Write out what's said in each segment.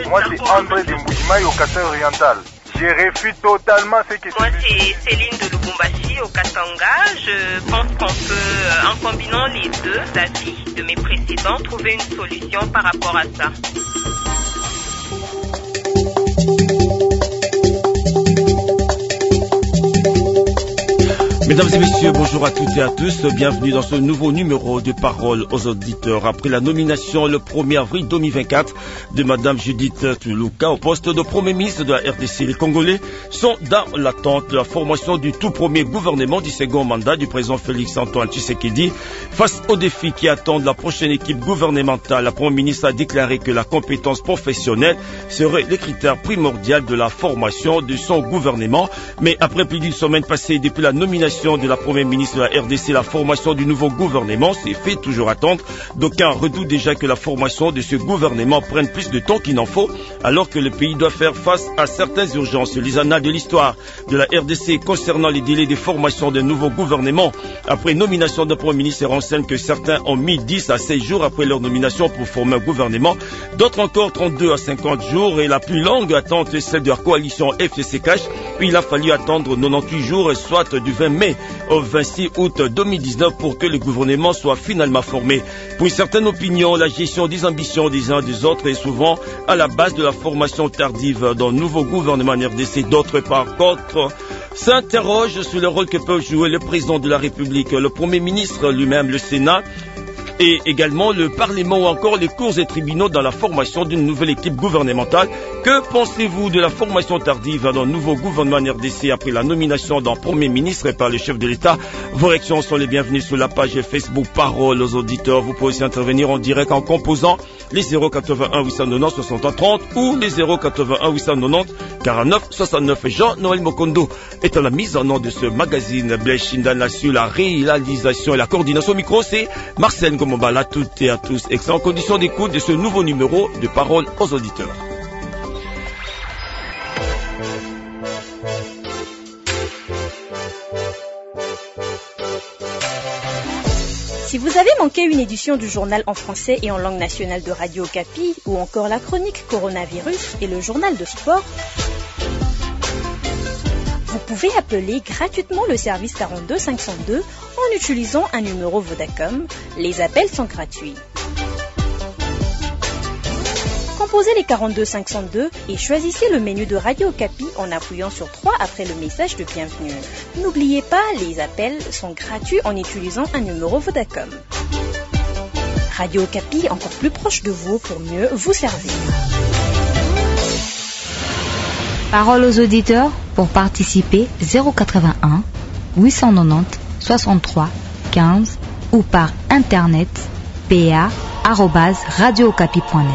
Moi, c'est André de Mbujimaï au Kassai oriental. Je réfute totalement ce que Moi, c'est Céline de Lubumbashi au Katanga. Je pense qu'on peut, en combinant les deux avis de mes précédents, trouver une solution par rapport à ça. Mesdames et messieurs, bonjour à toutes et à tous. Bienvenue dans ce nouveau numéro de Parole aux auditeurs. Après la nomination le 1er avril 2024 de Madame Judith Tuluka au poste de Premier ministre de la RDC, les Congolais sont dans l'attente de la formation du tout premier gouvernement du second mandat du président Félix-Antoine Tshisekedi. Face aux défis qui attendent la prochaine équipe gouvernementale, la Premier ministre a déclaré que la compétence professionnelle serait le critère primordial de la formation de son gouvernement. Mais après plus d'une semaine passée depuis la nomination de la Première ministre de la RDC, la formation du nouveau gouvernement s'est fait toujours attendre. D'aucuns redoutent déjà que la formation de ce gouvernement prenne plus de temps qu'il n'en faut, alors que le pays doit faire face à certaines urgences. Les annales de l'histoire de la RDC concernant les délais de formation d'un nouveau gouvernement après nomination d'un Premier ministre renseignent que certains ont mis 10 à 16 jours après leur nomination pour former un gouvernement, d'autres encore 32 à 50 jours, et la plus longue attente est celle de la coalition FCC-Cash, où il a fallu attendre 98 jours, soit du 20 mai au 26 août 2019 pour que le gouvernement soit finalement formé. Pour une certaine opinion, la gestion des ambitions des uns des autres est souvent à la base de la formation tardive d'un nouveau gouvernement en RDC. D'autres, par contre, s'interrogent sur le rôle que peuvent jouer le président de la République, le Premier ministre lui-même, le Sénat, et également le Parlement ou encore les cours et tribunaux dans la formation d'une nouvelle équipe gouvernementale. Que pensez-vous de la formation tardive d'un nouveau gouvernement en RDC après la nomination d'un Premier ministre par le chef de l'État? Vos réactions sont les bienvenues sur la page Facebook Parole aux auditeurs. Vous pouvez aussi intervenir en direct en composant les 081 890 63 30 ou les 081 890 49 69. Jean-Noël Mokondo est à la mise en œuvre de ce magazine. Blaise Shindana sur la réalisation et la coordination. Au micro, c'est Marcel Gomobala. À toutes et à tous, excellentes conditions d'écoute de ce nouveau numéro de Parole aux auditeurs. Si vous avez manqué une édition du journal en français et en langue nationale de Radio Okapi, ou encore la chronique Coronavirus et le journal de sport, vous pouvez appeler gratuitement le service 42 502 en utilisant un numéro Vodacom. Les appels sont gratuits. Composez les 42 502 et choisissez le menu de Radio Okapi en appuyant sur 3 après le message de bienvenue. N'oubliez pas, les appels sont gratuits en utilisant un numéro Vodacom. Radio Okapi, encore plus proche de vous pour mieux vous servir. Parole aux auditeurs, pour participer 081 890 63 15 ou par internet pa@radiookapi.net.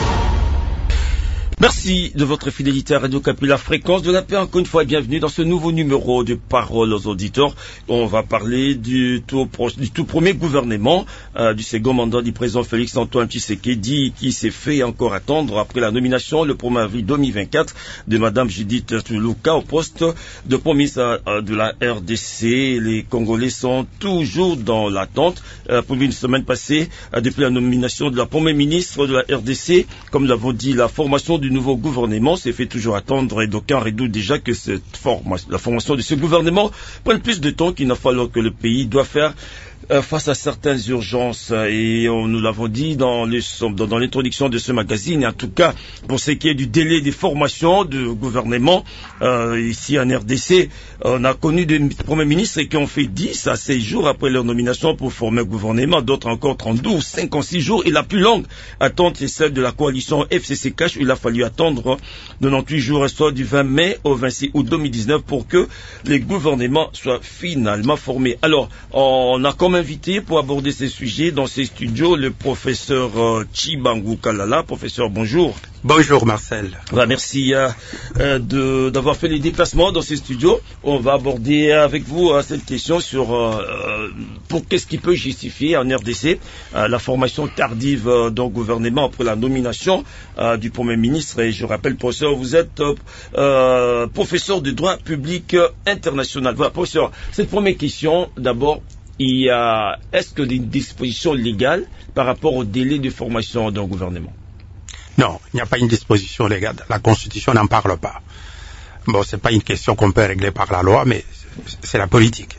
Merci de votre fidélité à Radio Okapi, la fréquence de la paix. Encore une fois, bienvenue dans ce nouveau numéro de Parole aux auditeurs. On va parler du tout premier gouvernement du second mandat du président Félix-Antoine Tshisekedi, qui s'est fait encore attendre après la nomination le 1er avril 2024 de Madame Judith Tuluka au poste de Premier ministre de la RDC. Les Congolais sont toujours dans l'attente. Pour une semaine passée, depuis la nomination de la Première ministre de la RDC, comme nous l'avons dit, la formation du nouveau gouvernement s'est fait toujours attendre, et d'aucuns redoutent déjà que la formation de ce gouvernement prenne plus de temps qu'il n'a fallu que le pays doit faire face à certaines urgences, et nous l'avons dit dans l'introduction de ce magazine. En tout cas, pour ce qui est du délai de formation de gouvernement ici en RDC, on a connu des premiers ministres qui ont fait 10 à 16 jours après leur nomination pour former un gouvernement, d'autres encore 32 ou 56 jours, et la plus longue attente est celle de la coalition FCC-Cash, où il a fallu attendre 98 jours, soit du 20 mai au 26 août 2019 pour que les gouvernements soient finalement formés. Alors, on a comme invité pour aborder ces sujets dans ces studios le professeur Chibangu Kalala. Professeur, bonjour. Bonjour Marcel. Merci d'avoir fait les déplacements dans ces studios. On va aborder avec vous cette question sur pour qu'est-ce qui peut justifier en RDC la formation tardive d'un gouvernement après la nomination du Premier ministre. Et je rappelle, professeur, vous êtes professeur de droit public international. Voilà, professeur, cette première question, d'abord, est-ce que des dispositions légales par rapport au délai de formation d'un gouvernement? Non, il n'y a pas une disposition légale. La Constitution n'en parle pas. Bon, c'est pas une question qu'on peut régler par la loi, mais c'est la politique.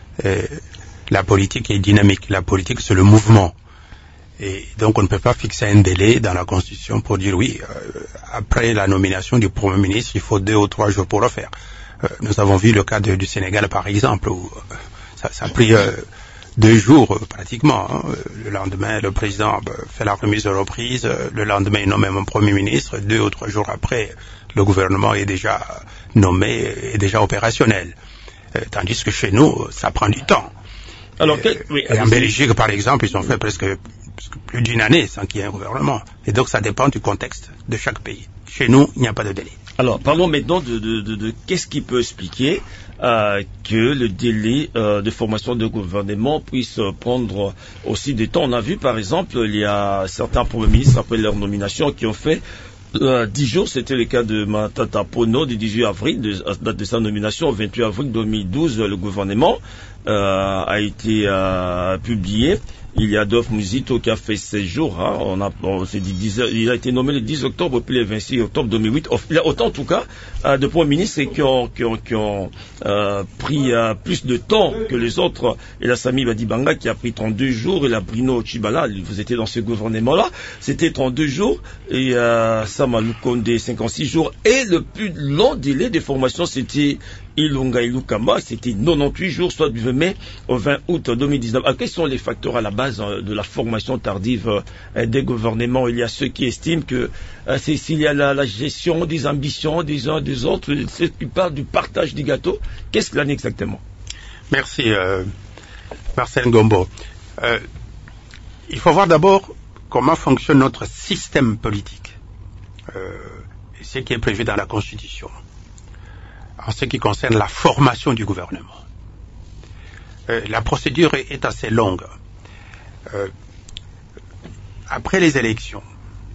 La politique est dynamique. La politique, c'est le mouvement. Et donc, on ne peut pas fixer un délai dans la Constitution pour dire oui, après la nomination du Premier ministre, il faut 2 ou 3 jours pour le faire. Nous avons vu le cas du Sénégal, par exemple, où ça a pris 2 jours pratiquement. Hein. Le lendemain, le président fait la remise de reprise. Le lendemain, il nomme un Premier ministre. 2 ou 3 jours après, le gouvernement est déjà nommé, est déjà opérationnel. Tandis que chez nous, ça prend du temps. Alors, et en Belgique, par exemple, ils ont fait presque plus d'1 année sans qu'il y ait un gouvernement. Et donc, ça dépend du contexte de chaque pays. Chez nous, il n'y a pas de délai. Alors, parlons maintenant de qu'est-ce qui peut expliquer que le délai de formation de gouvernement puisse prendre aussi du temps. On a vu, par exemple, il y a certains premiers ministres, après leur nomination, qui ont fait 10 jours, c'était le cas de Matata Ponyo du 18 avril, date de sa nomination, au 28 avril 2012, le gouvernement a été publié. Il y a Adolphe Muzito qui a fait 16 jours, hein. Il a été nommé le 10 octobre, puis le 26 octobre 2008. Il y a autant, en tout cas, de premiers ministres qui ont pris plus de temps que les autres. Et la Sami Badibanga qui a pris 32 jours, et la Bruno Chibala, vous étiez dans ce gouvernement-là, c'était 32 jours, et Samalou Konde 56 jours, et le plus long délai de formation, c'était Ilunga Ilukamba, c'était 98 jours, soit du 20 mai au 20 août 2019. Alors, quels sont les facteurs à la base de la formation tardive des gouvernements? Il y a ceux qui estiment que s'il y a la gestion des ambitions des uns des autres, ceux qui parlent du partage du gâteau. Qu'est-ce qu'il en est exactement? Merci, Marcel Ngombo. Il faut voir d'abord comment fonctionne notre système politique, et ce qui est prévu dans la Constitution, en ce qui concerne la formation du gouvernement. La procédure est assez longue. Après les élections,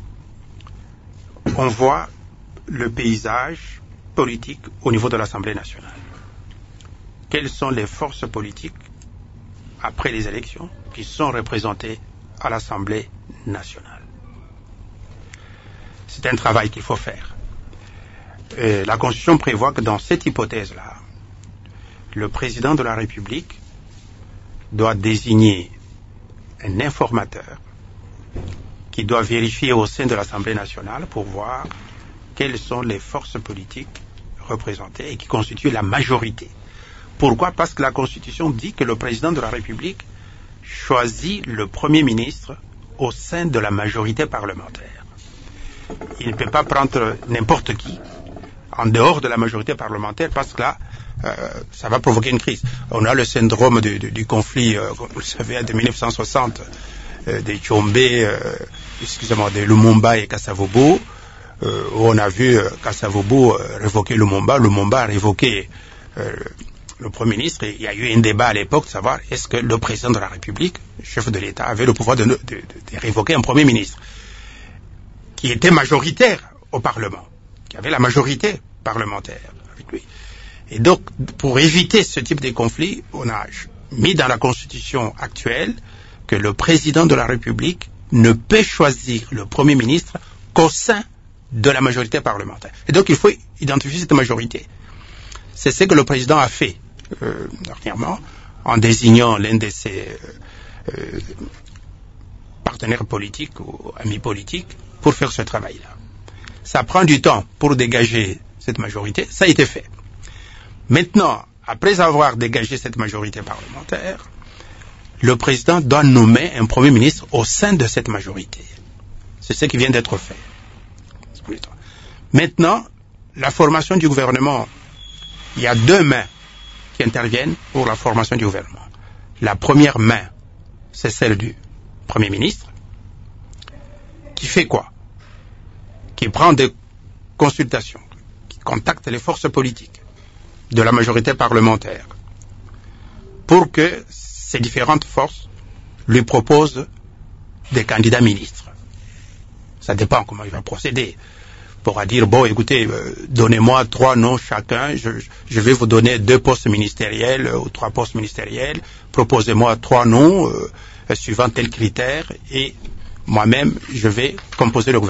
on voit le paysage politique au niveau de l'Assemblée nationale. Quelles sont les forces politiques après les élections qui sont représentées à l'Assemblée nationale? C'est un travail qu'il faut faire. La Constitution prévoit que dans cette hypothèse-là, le président de la République doit désigner un informateur qui doit vérifier au sein de l'Assemblée nationale pour voir quelles sont les forces politiques représentées et qui constituent la majorité. Pourquoi? Parce que la Constitution dit que le président de la République choisit le Premier ministre au sein de la majorité parlementaire. Il ne peut pas prendre n'importe qui en dehors de la majorité parlementaire, parce que là, ça va provoquer une crise. On a le syndrome du conflit, comme vous le savez, de 1960, des Tchombe, de Lumumba et Kasavubu, où on a vu Kasavubu révoquer Lumumba a révoqué le Premier ministre, et il y a eu un débat à l'époque de savoir est-ce que le président de la République, chef de l'État, avait le pouvoir de révoquer un Premier ministre qui était majoritaire au Parlement, qui avait la majorité parlementaire avec lui. Et donc, pour éviter ce type de conflit, on a mis dans la Constitution actuelle que le président de la République ne peut choisir le Premier ministre qu'au sein de la majorité parlementaire. Et donc, il faut identifier cette majorité. C'est ce que le président a fait dernièrement, en désignant l'un de ses partenaires politiques ou amis politiques pour faire ce travail-là. Ça prend du temps pour dégager cette majorité, ça a été fait. Maintenant, après avoir dégagé cette majorité parlementaire, le président doit nommer un Premier ministre au sein de cette majorité. C'est ce qui vient d'être fait. Maintenant, la formation du gouvernement, il y a 2 mains qui interviennent pour la formation du gouvernement. La première main, c'est celle du Premier ministre, qui fait quoi? Qui prend des consultations, qui contacte les forces politiques de la majorité parlementaire pour que ces différentes forces lui proposent des candidats ministres. Ça dépend comment il va procéder. Il pourra dire, bon, écoutez, donnez-moi 3 noms chacun, je vais vous donner 2 postes ministériels ou 3 postes ministériels, proposez-moi 3 noms suivant tel critère, et moi-même, je vais composer le gouvernement.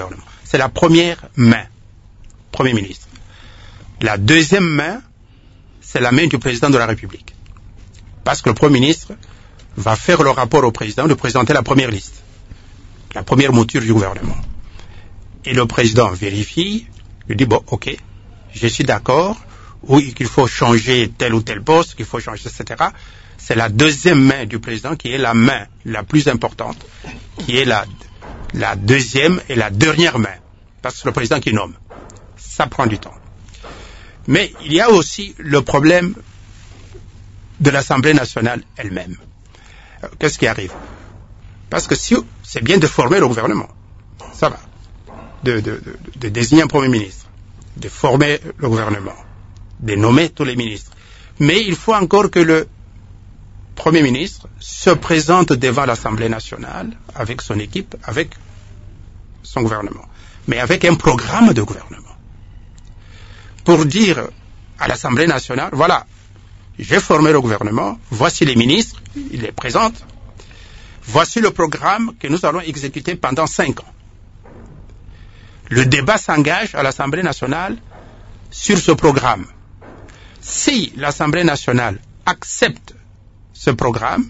c'est la première main, Premier ministre. La deuxième main, c'est la main du président de la République. Parce que le Premier ministre va faire le rapport au président de présenter la première liste, la première mouture du gouvernement. Et le président vérifie, lui dit, bon, ok, je suis d'accord, oui, qu'il faut changer tel ou tel poste, qu'il faut changer, etc. C'est la deuxième main du président qui est la main la plus importante, qui est la deuxième et la dernière main, parce que c'est le président qui nomme. Ça prend du temps. Mais il y a aussi le problème de l'Assemblée nationale elle-même. Qu'est-ce qui arrive? Parce que si c'est bien de former le gouvernement, ça va, de désigner un Premier ministre, de former le gouvernement, de nommer tous les ministres. Mais il faut encore que le Premier ministre se présente devant l'Assemblée nationale avec son équipe, avec son gouvernement, mais avec un programme de gouvernement. Pour dire à l'Assemblée nationale, voilà, j'ai formé le gouvernement, voici les ministres, il les présente, voici le programme que nous allons exécuter pendant 5 ans. Le débat s'engage à l'Assemblée nationale sur ce programme. Si l'Assemblée nationale accepte ce programme,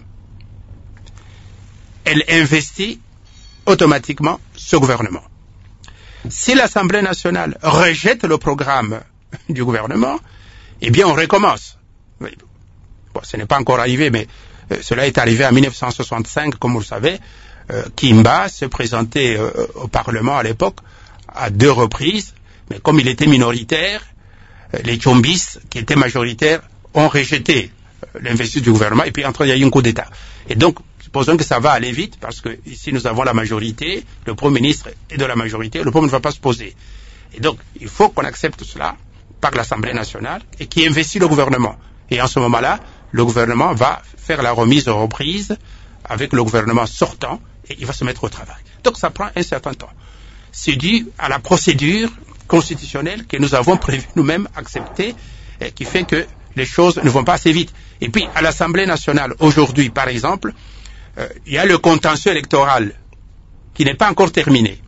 elle investit automatiquement ce gouvernement. Si l'Assemblée nationale rejette le programme du gouvernement, eh bien on recommence. Bon, ce n'est pas encore arrivé, mais cela est arrivé en 1965, comme vous le savez. Kimba se présentait au Parlement à l'époque à 2 reprises, mais comme il était minoritaire, les Tchombis, qui étaient majoritaires, ont rejeté l'investiture du gouvernement, et puis il y a eu un coup d'État. Et donc, supposons que ça va aller vite, parce que ici nous avons la majorité, le Premier ministre est de la majorité, le problème ne va pas se poser. Et donc, il faut qu'on accepte cela par l'Assemblée nationale, et qui investit le gouvernement. Et en ce moment-là, le gouvernement va faire la remise aux reprises avec le gouvernement sortant, et il va se mettre au travail. Donc ça prend un certain temps. C'est dû à la procédure constitutionnelle que nous avons prévu nous-mêmes accepter, et qui fait que les choses ne vont pas assez vite. Et puis, à l'Assemblée nationale, aujourd'hui, par exemple, il y a le contentieux électoral qui n'est pas encore terminé.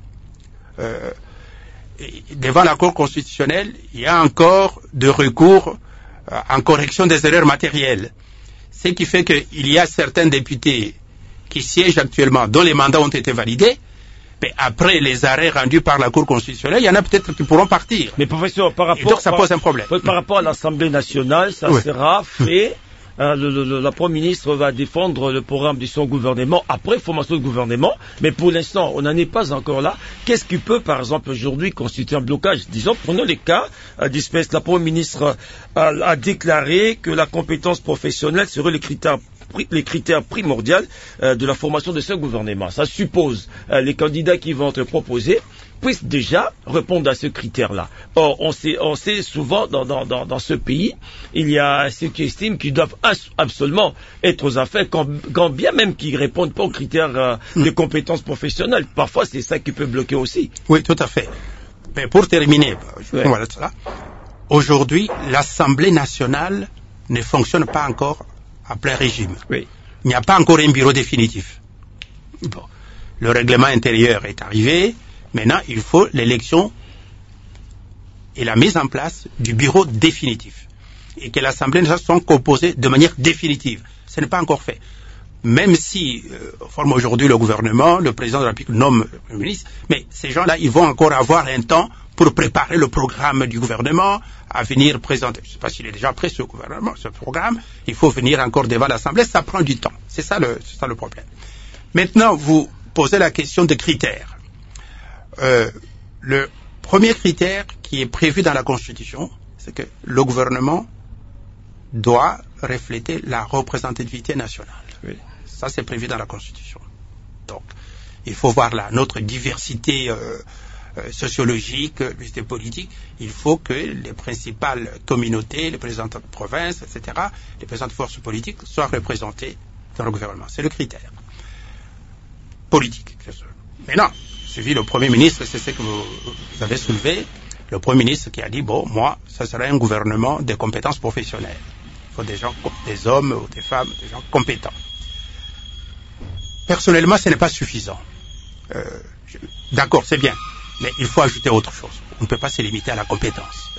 Devant la Cour constitutionnelle, il y a encore de recours en correction des erreurs matérielles. Ce qui fait qu'il y a certains députés qui siègent actuellement, dont les mandats ont été validés, mais après les arrêts rendus par la Cour constitutionnelle, il y en a peut-être qui pourront partir. Mais professeur, par rapport, et donc ça pose un problème. Par rapport à l'Assemblée nationale, ça sera fait. La Premier ministre va défendre le programme de son gouvernement après formation de gouvernement, mais pour l'instant, on n'en est pas encore là. Qu'est-ce qui peut, par exemple, aujourd'hui constituer un blocage? Disons, prenons les cas d'espèce. La Premier ministre a déclaré que la compétence professionnelle serait les critères primordiaux de la formation de ce gouvernement. Ça suppose les candidats qui vont être proposés puissent déjà répondre à ce critère-là. Or, on sait souvent dans ce pays, il y a ceux qui estiment qu'ils doivent absolument être aux affaires, quand bien même qu'ils ne répondent pas aux critères de compétences professionnelles. Parfois, c'est ça qui peut bloquer aussi. Oui, tout à fait. Mais pour terminer, voilà cela. Aujourd'hui, l'Assemblée nationale ne fonctionne pas encore à plein régime. Oui. Il n'y a pas encore un bureau définitif. Bon. Le règlement intérieur est arrivé. Maintenant, il faut l'élection et la mise en place du bureau définitif. Et que l'Assemblée nationale soit composée de manière définitive. Ce n'est pas encore fait. Même si forme aujourd'hui le gouvernement, le président de la République nomme le Premier ministre, mais ces gens-là, ils vont encore avoir un temps pour préparer le programme du gouvernement, à venir présenter. Je ne sais pas s'il est déjà prêt ce programme. Il faut venir encore devant l'Assemblée. Ça prend du temps. C'est ça le problème. Maintenant, vous posez la question des critères. Le premier critère qui est prévu dans la Constitution, c'est que le gouvernement doit refléter la représentativité nationale. Oui. Ça, c'est prévu dans la Constitution. Donc, il faut voir là notre diversité sociologique, diversité politique. Il faut que les principales communautés, les présidents de province, etc., les présidents de forces politiques soient représentés dans le gouvernement. C'est le critère politique. Maintenant, suivi le Premier ministre, c'est ce que vous avez soulevé, le Premier ministre qui a dit, bon, moi, ça sera un gouvernement de compétences professionnelles. Il faut des gens, des hommes ou des femmes, des gens compétents. Personnellement, ce n'est pas suffisant. D'accord, c'est bien. Mais il faut ajouter autre chose. On ne peut pas se limiter à la compétence.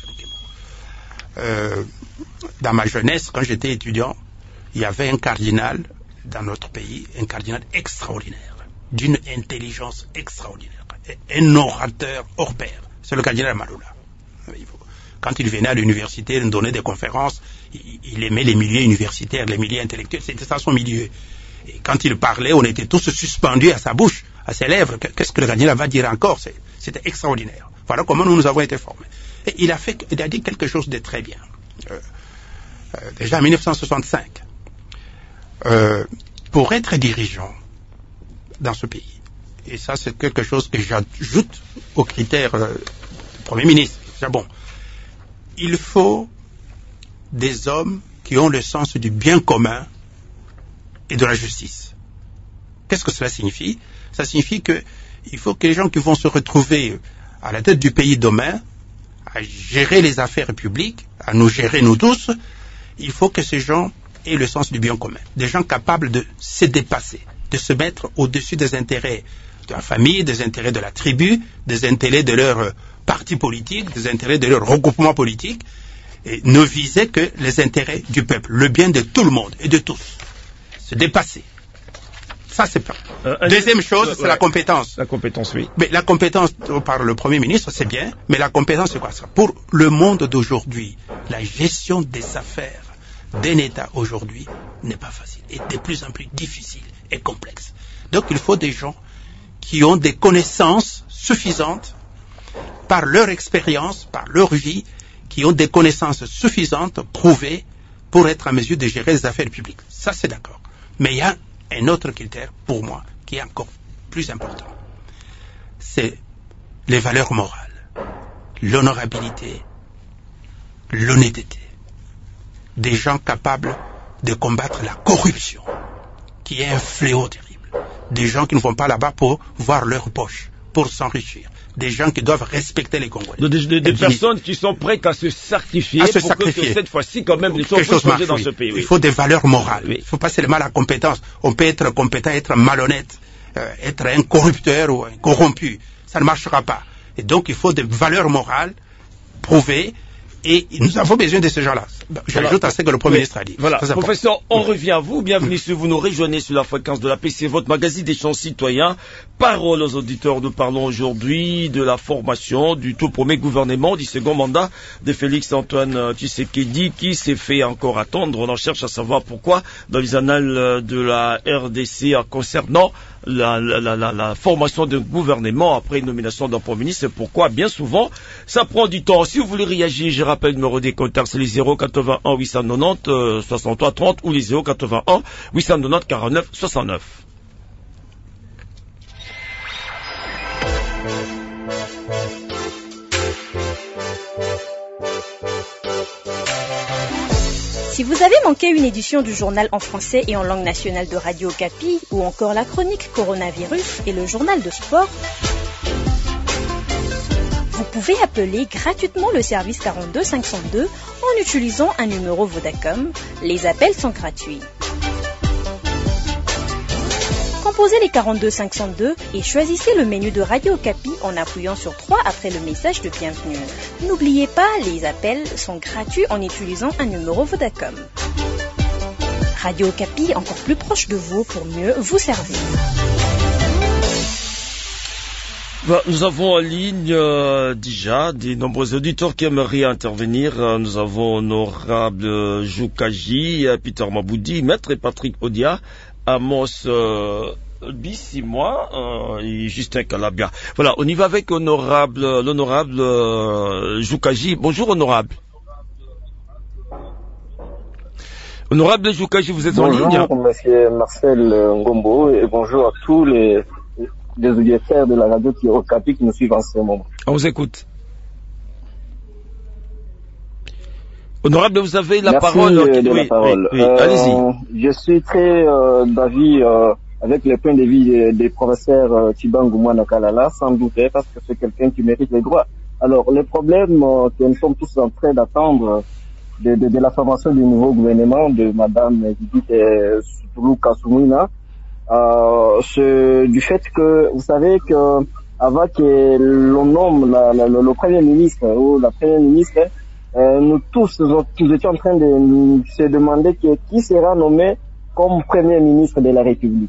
Dans ma jeunesse, quand j'étais étudiant, il y avait un cardinal dans notre pays, un cardinal extraordinaire, d'une intelligence extraordinaire, un orateur hors pair. C'est le cardinal Maloula. Quand il venait à l'université, il donnait des conférences, il aimait les milieux universitaires, les milieux intellectuels, c'était ça son milieu. Et quand il parlait, on était tous suspendus à sa bouche, à ses lèvres. Qu'est-ce que le cardinal va dire encore? C'était extraordinaire. Voilà comment nous avons été formés. Et il a dit quelque chose de très bien. Déjà en 1965, pour être dirigeant dans ce pays, et ça c'est quelque chose que j'ajoute aux critères du Premier ministre, c'est bon, il faut des hommes qui ont le sens du bien commun et de la justice. Qu'est-ce que cela signifie? Ça signifie qu'il faut que les gens qui vont se retrouver à la tête du pays demain, à gérer les affaires publiques, à nous gérer nous tous, il faut que ces gens aient le sens du bien commun. Des gens capables de se dépasser, de se mettre au-dessus des intérêts de la famille, des intérêts de la tribu, des intérêts de leur parti politique, des intérêts de leur regroupement politique, et ne viser que les intérêts du peuple, le bien de tout le monde et de tous. Se dépasser. Ça, c'est pas. Deuxième chose, c'est la compétence. La compétence, oui. Mais la compétence par le Premier ministre, c'est bien, mais la compétence, c'est quoi ça? Pour le monde d'aujourd'hui, la gestion des affaires d'un État aujourd'hui n'est pas facile, et de plus en plus difficile et complexe. Donc, il faut des gens qui ont des connaissances suffisantes par leur expérience, par leur vie, qui ont des connaissances suffisantes, prouvées, pour être en mesure de gérer les affaires publiques. Ça, c'est d'accord. Mais il y a un autre critère, pour moi, qui est encore plus important. C'est les valeurs morales, l'honorabilité, l'honnêteté. Des gens capables de combattre la corruption, qui est un fléau terrible. Des gens qui ne vont pas là-bas pour voir leur poche, pour s'enrichir. Des gens qui doivent respecter les Congolais. Des personnes qui sont prêtes à se sacrifier que cette fois-ci, quand même, les choses puissent changer dans ce pays. Oui. Il faut des valeurs morales. Oui. Il ne faut pas seulement la compétence. On peut être compétent, être malhonnête, être un corrupteur ou un corrompu. Ça ne marchera pas. Et donc, il faut des valeurs morales prouvées. Et nous avons besoin de ces gens-là. J'ajoute à ce que le Premier ministre a dit. Voilà. Professeur, on revient à vous. Bienvenue si vous nous rejoignez sur la fréquence de la PC, votre magazine des champs citoyens. Parole aux auditeurs. Nous parlons aujourd'hui de la formation du tout premier gouvernement du second mandat de Félix-Antoine Tshisekedi qui s'est fait encore attendre. On en cherche à savoir pourquoi dans les annales de la RDC concernant la formation d'un gouvernement après une nomination d'un Premier ministre. C'est pourquoi, bien souvent, ça prend du temps. Si vous voulez réagir, je rappelle le numéro des contacts, c'est les 081 890 63 30 ou les 081 890 49 69. Si vous avez manqué une édition du journal en français et en langue nationale de Radio Okapi, ou encore la chronique Coronavirus et le journal de sport, vous pouvez appeler gratuitement le service 42 502 en utilisant un numéro Vodacom. Les appels sont gratuits. Composez les 42 502 et choisissez le menu de Radio Okapi en appuyant sur 3 après le message de bienvenue. N'oubliez pas, les appels sont gratuits en utilisant un numéro Vodacom. Radio Okapi, encore plus proche de vous pour mieux vous servir. Nous avons en ligne déjà des nombreux auditeurs qui aimeraient intervenir. Nous avons Honorable Joukaji, Peter Maboudi, Maître Patrick Odia, Amos Bissimois et Justin Calabia. Voilà, on y va avec l'honorable Joukaji. Bonjour honorable. Honorable Joukaji, vous êtes en ligne. Bonjour monsieur Marcel Ngombo et bonjour à tous les auditeurs de la radio Okapi qui nous suivent en ce moment. On vous écoute. Honorable, vous avez la parole. La parole. Oui, allez-y. Je suis très d'avis avec le point de vue des professeurs Tibangu Mwanakalala, sans doute, parce que c'est quelqu'un qui mérite les droits. Alors, le problème que nous sommes tous en train d'attendre de la formation du nouveau gouvernement de Madame Judith Soutulu Kasumina, c'est du fait que, vous savez que avant que l'on nomme le Premier ministre ou la Première ministre, nous tous étions en train de se demander qui sera nommé comme Premier ministre de la République.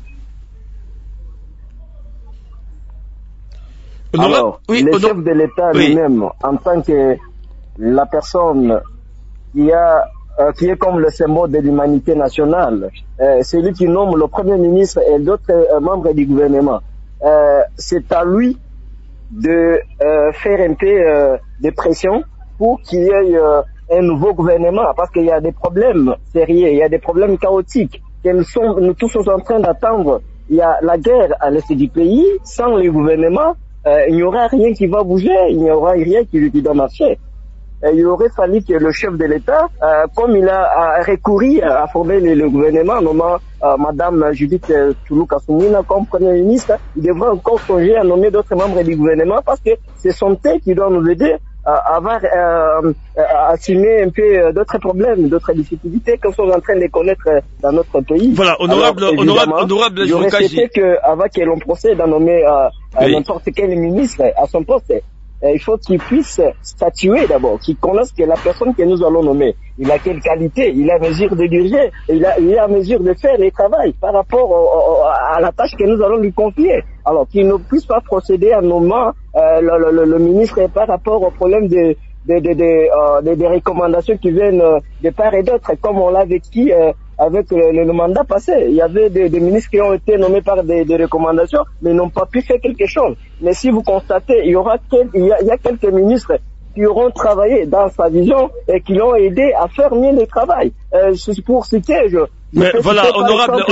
Alors, le chef de l'État lui-même, en tant que la personne qui est comme le symbole de l'humanité nationale, c'est lui qui nomme le Premier ministre et d'autres membres du gouvernement. C'est à lui de faire un peu de pression pour qu'il y ait un nouveau gouvernement, parce qu'il y a des problèmes sérieux, il y a des problèmes chaotiques que nous tous sommes en train d'attendre. Il y a la guerre à l'est du pays. Sans le gouvernement, il n'y aura rien qui va bouger, il n'y aura rien qui doit marcher. Il aurait fallu que le chef de l'État, comme il a recouru à former le gouvernement, nommant Madame Judith Tuluka-Suminwa comme Premier ministre, il devrait encore songer à nommer d'autres membres du gouvernement, parce que ce sont eux qui doivent nous aider à assumer un peu d'autres problèmes, d'autres difficultés que nous sommes en train de connaître dans notre pays. Voilà, honorable, il aurait souhaité qu'avant que l'on procède à nommer n'importe quel ministre à son poste, il faut qu'il puisse statuer d'abord, qu'il connaisse que la personne que nous allons nommer, il a quelle qualité, il a mesure de diriger, il a mesure de faire le travail par rapport à la tâche que nous allons lui confier. Alors qu'il ne puisse pas procéder à nommant le ministre par rapport au problème des recommandations qui viennent de part et d'autre, comme on l'a vécu avec le mandat passé. Il y avait des ministres qui ont été nommés par des recommandations, mais n'ont pas pu faire quelque chose. Mais si vous constatez, il y a quelques ministres qui auront travaillé dans sa vision et qui l'ont aidé à faire mieux le travail. Pour citer, mais voilà, honorable,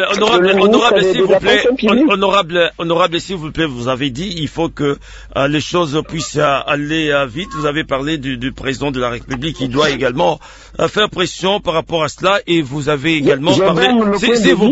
s'il vous plaît, vous avez dit, il faut que les choses puissent aller vite. Vous avez parlé du président de la République, il doit également faire pression par rapport à cela, et vous avez également parlé, s'il vous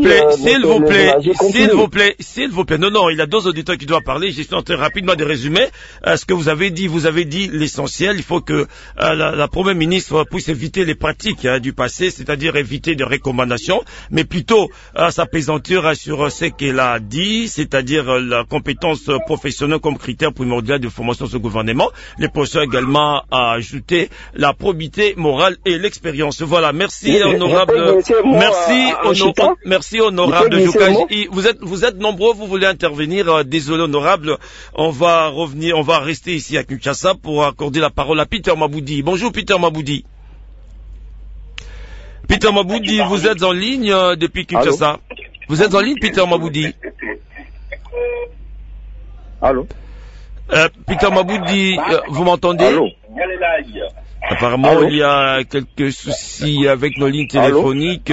plaît, non, il y a deux auditeurs qui doivent parler, je suis en train rapidement de résumer ce que vous avez dit l'essentiel, il faut que la Première ministre puisse éviter les pratiques du passé, c'est-à-dire éviter de recommandations, mais plutôt s'apaisantir sur ce qu'elle a dit, c'est-à-dire la compétence professionnelle comme critère primordial de formation de ce gouvernement. Les professeurs également à ajouter la probité morale et l'expérience. Voilà, merci honorable, merci honorable Joukaji. Vous êtes nombreux, vous voulez intervenir. Désolé honorable, on va rester ici à Kinshasa pour accorder la parole à Peter Maboudi. Bonjour Peter Maboudi. Peter Maboudi, vous êtes en ligne depuis Kinshasa. Vous êtes en ligne, Peter Maboudi. Allô. Peter Maboudi, vous m'entendez? Allô. Apparemment, il y a quelques soucis avec nos lignes téléphoniques.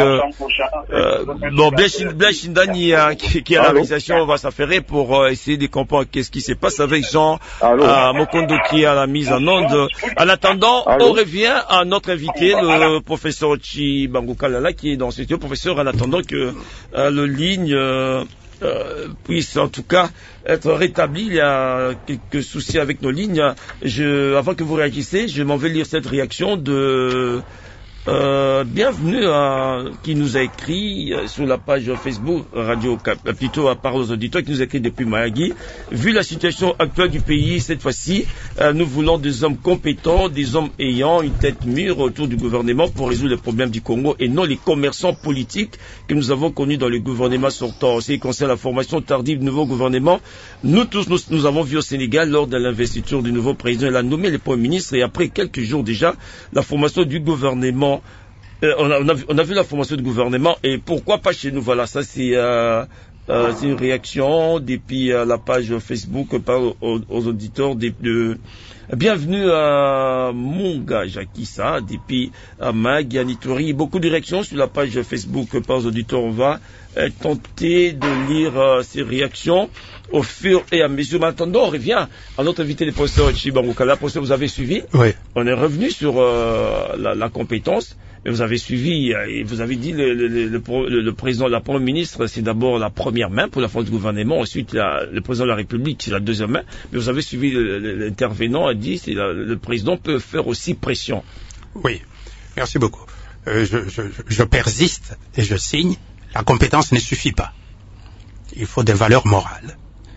Blaise Shindani, qui est à la réalisation, va s'affairer pour essayer de comprendre qu'est-ce qui se passe avec Jean Mokondo qui est à la mise en onde. En attendant, on revient à notre invité, le professeur Chibangu Kalala, qui est dans ce studio. Professeur, en attendant que le ligne puisse en tout cas être rétabli. Il y a quelques soucis avec nos lignes. Avant que vous réagissiez, je m'en vais lire cette réaction de bienvenue qui nous a écrit sur la page Facebook Radio plutôt à part aux auditeurs, qui nous a écrit depuis Mayagi. Vu la situation actuelle du pays, cette fois-ci, nous voulons des hommes compétents, des hommes ayant une tête mûre autour du gouvernement pour résoudre les problèmes du Congo, et non les commerçants politiques que nous avons connus dans le gouvernement sortant. En ce qui concerne la formation tardive du nouveau gouvernement, nous tous nous avons vu au Sénégal lors de l'investiture du nouveau président, il a nommé le Premier ministre, et après quelques jours déjà, la formation du gouvernement. On a vu la formation du gouvernement, et pourquoi pas chez nous? Voilà, ça c'est une réaction depuis la page Facebook par aux auditeurs bienvenue à Munga Jakissa, depuis Mag Yanitori. Beaucoup de réactions sur la page Facebook par aux auditeurs. On va tenter de lire ces réactions au fur et à mesure. Maintenant, on revient à notre invité, le professeur Chibangu Kalala. Professeur, vous avez suivi? Oui. On est revenu sur la compétence. Mais vous avez suivi, et vous avez dit le président, la première ministre, c'est d'abord la première main pour la force du gouvernement. Ensuite, le président de la République, c'est la deuxième main. Mais vous avez suivi l'intervenant a dit, le président peut faire aussi pression. Oui, merci beaucoup. Je persiste et je signe. La compétence ne suffit pas. Il faut des valeurs morales.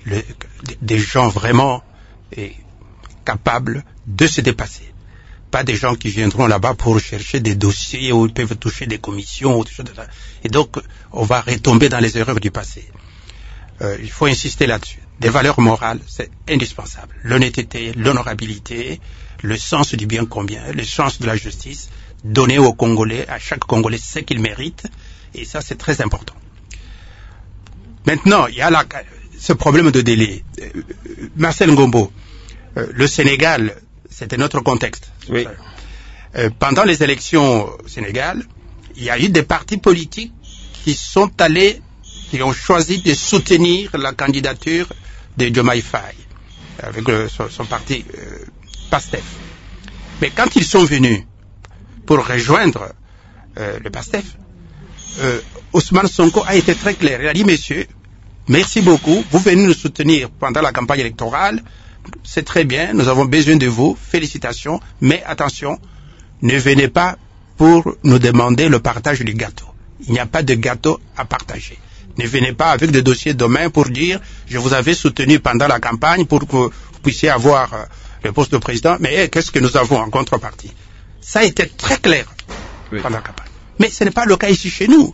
des gens vraiment capables de se dépasser. Pas des gens qui viendront là-bas pour chercher des dossiers où ils peuvent toucher des commissions ou des choses de ça. Et donc, on va retomber dans les erreurs du passé. Il faut insister là-dessus. Des valeurs morales, c'est indispensable. L'honnêteté, l'honorabilité, le sens du bien commun, le sens de la justice, donner aux Congolais, à chaque Congolais, ce qu'il mérite. Et ça, c'est très important. Maintenant, il y a ce problème de délai. Marcel Ngombo, le Sénégal, c'était notre contexte. Oui. Pendant les élections au Sénégal, il y a eu des partis politiques qui ont choisi de soutenir la candidature de Diomaye Faye avec son parti PASTEF. Mais quand ils sont venus pour rejoindre le PASTEF, Ousmane Sonko a été très clair. Il a dit, messieurs, merci beaucoup, vous venez nous soutenir pendant la campagne électorale, c'est très bien, nous avons besoin de vous, félicitations, mais attention, ne venez pas pour nous demander le partage du gâteau. Il n'y a pas de gâteau à partager. Ne venez pas avec des dossiers de main pour dire, je vous avais soutenu pendant la campagne pour que vous puissiez avoir le poste de président, mais qu'est-ce que nous avons en contrepartie? Ça a été très clair pendant la campagne. Mais ce n'est pas le cas ici chez nous,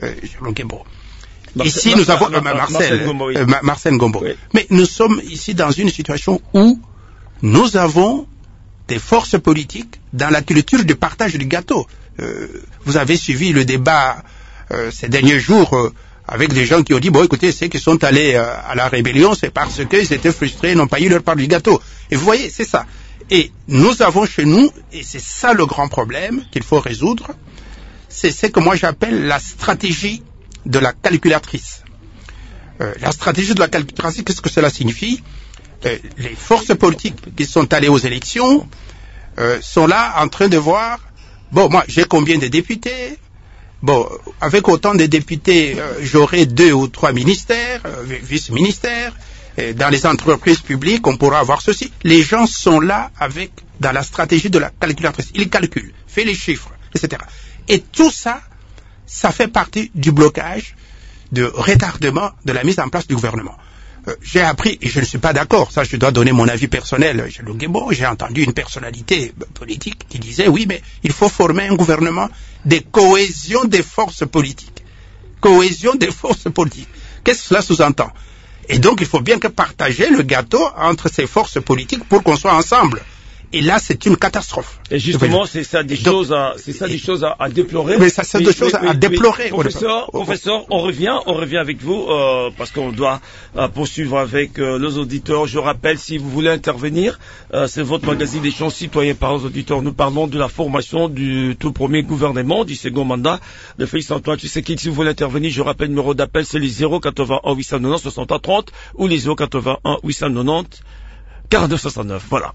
Ici, nous avons Marcel Ngombo. Oui. Mais nous sommes ici dans une situation où nous avons des forces politiques dans la culture du partage du gâteau. Vous avez suivi le débat ces derniers jours avec des gens qui ont dit, bon, écoutez, ceux qui sont allés à la rébellion, c'est parce qu'ils étaient frustrés, n'ont pas eu leur part du gâteau. Et vous voyez, c'est ça. Et nous avons chez nous, et c'est ça le grand problème qu'il faut résoudre, c'est ce que moi j'appelle la stratégie de la calculatrice. La stratégie de la calculatrice, qu'est-ce que cela signifie? Les forces politiques qui sont allées aux élections sont là en train de voir, bon, moi j'ai combien de députés? Bon, avec autant de députés, j'aurai 2 ou 3 ministères, vice-ministères. Dans les entreprises publiques, on pourra avoir ceci. Les gens sont là dans la stratégie de la calculatrice. Ils calculent, font les chiffres, etc. Et tout ça, ça fait partie du blocage, de retardement de la mise en place du gouvernement. J'ai appris, et je ne suis pas d'accord, ça je dois donner mon avis personnel, j'ai entendu une personnalité politique qui disait, oui, mais il faut former un gouvernement de cohésion des forces politiques. Cohésion des forces politiques. Qu'est-ce que cela sous-entend? Et donc il faut bien que partager le gâteau entre ces forces politiques pour qu'on soit ensemble. Et là, c'est une catastrophe. Et justement, c'est ça des choses à déplorer. Mais ça, c'est des choses à déplorer. Professeur, on revient avec vous, parce qu'on doit poursuivre avec les auditeurs. Je rappelle, si vous voulez intervenir, c'est votre magazine d'échange citoyen par aux auditeurs. Nous parlons de la formation du tout premier gouvernement, du second mandat de Félix Antoine Tshisekedi. Si vous voulez intervenir, je rappelle, le numéro d'appel, c'est les 081 890 63 30 ou les 081 890 42 69. Voilà.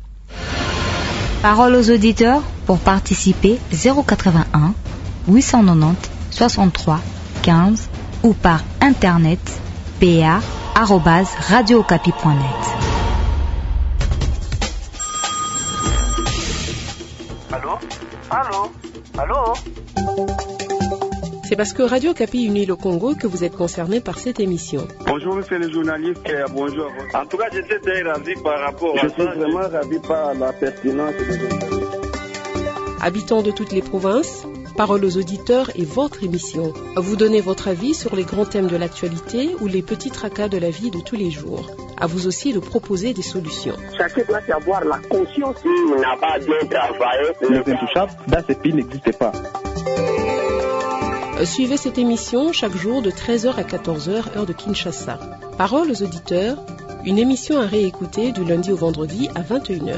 Parole aux auditeurs pour participer 081 890 63 15 ou par internet pa@radiocapi.net. Allô? C'est parce que Radio Capi unit le Congo que vous êtes concerné par cette émission. Bonjour monsieur le journaliste, bonjour. En tout cas, j'étais très ravi par rapport à ça. Je suis vraiment ravi par la pertinence de l'interview. Habitants de toutes les provinces, Parole aux auditeurs est votre émission. Vous donnez votre avis sur les grands thèmes de l'actualité ou les petits tracas de la vie de tous les jours. À vous aussi de proposer des solutions. Chacun doit avoir la conscience qu'il n'a pas bien travaillé. Les intouchables dans ce pays n'existent pas. Suivez cette émission chaque jour de 13h à 14h, heure de Kinshasa. Parole aux auditeurs, une émission à réécouter du lundi au vendredi à 21h.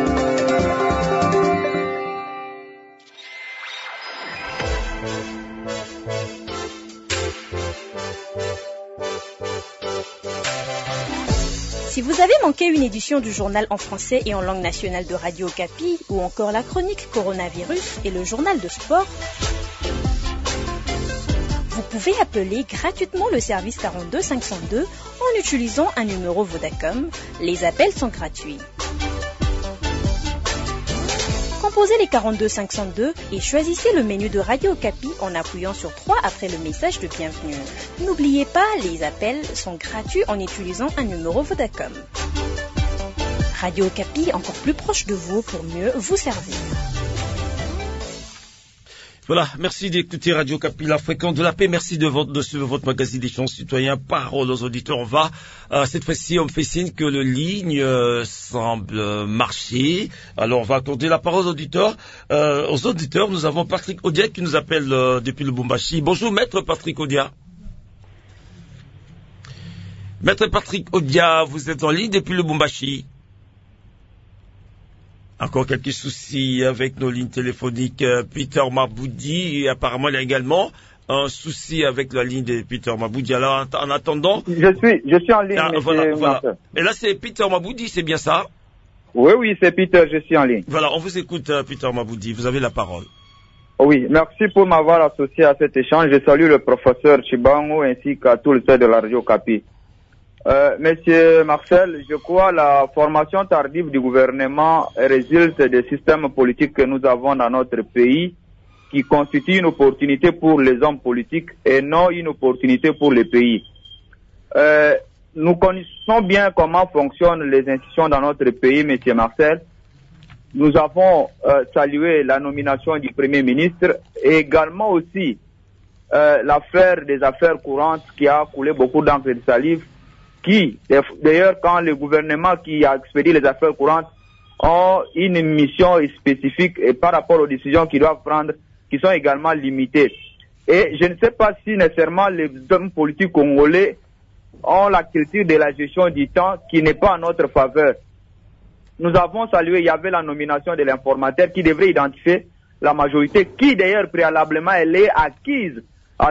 Si vous avez manqué une édition du journal en français et en langue nationale de Radio Capi, ou encore la chronique coronavirus et le journal de sport, vous pouvez appeler gratuitement le service 42 502 en utilisant un numéro Vodacom. Les appels sont gratuits. Composez les 42 502 et choisissez le menu de Radio Okapi en appuyant sur 3 après le message de bienvenue. N'oubliez pas, les appels sont gratuits en utilisant un numéro Vodacom. Radio Okapi, encore plus proche de vous pour mieux vous servir. Voilà, merci d'écouter Radio Okapi, la fréquence de la paix. Merci de suivre votre magazine d'échange citoyen. Parole aux auditeurs. On va, cette fois-ci, on me fait signe que le ligne semble marcher. Alors, on va accorder la parole aux auditeurs. Nous avons Patrick Odia qui nous appelle depuis le Lubumbashi. Bonjour, maître Patrick Odia. Maître Patrick Odia, vous êtes en ligne depuis le Lubumbashi. Encore quelques soucis avec nos lignes téléphoniques. Peter Maboudi, et apparemment il y a également un souci avec la ligne de Peter Maboudi. Alors en attendant... Je suis en ligne. Voilà. Et là c'est Peter Maboudi, c'est bien ça? Oui, c'est Peter, je suis en ligne. Voilà, on vous écoute Peter Maboudi, vous avez la parole. Oui, merci pour m'avoir associé à cet échange. Je salue le professeur Chibango ainsi qu'à tout le staff de la Radio Okapi. Monsieur Marcel, je crois la formation tardive du gouvernement résulte des systèmes politiques que nous avons dans notre pays qui constituent une opportunité pour les hommes politiques et non une opportunité pour les pays. Nous connaissons bien comment fonctionnent les institutions dans notre pays, monsieur Marcel. Nous avons salué la nomination du Premier ministre et également aussi l'affaire des affaires courantes qui a coulé beaucoup d'encre et de salive, qui, d'ailleurs, quand le gouvernement qui a expédié les affaires courantes ont une mission spécifique et par rapport aux décisions qu'ils doivent prendre, qui sont également limitées. Et je ne sais pas si nécessairement les hommes politiques congolais ont la culture de la gestion du temps qui n'est pas en notre faveur. Nous avons salué, il y avait la nomination de l'informateur qui devrait identifier la majorité, qui d'ailleurs préalablement elle est acquise à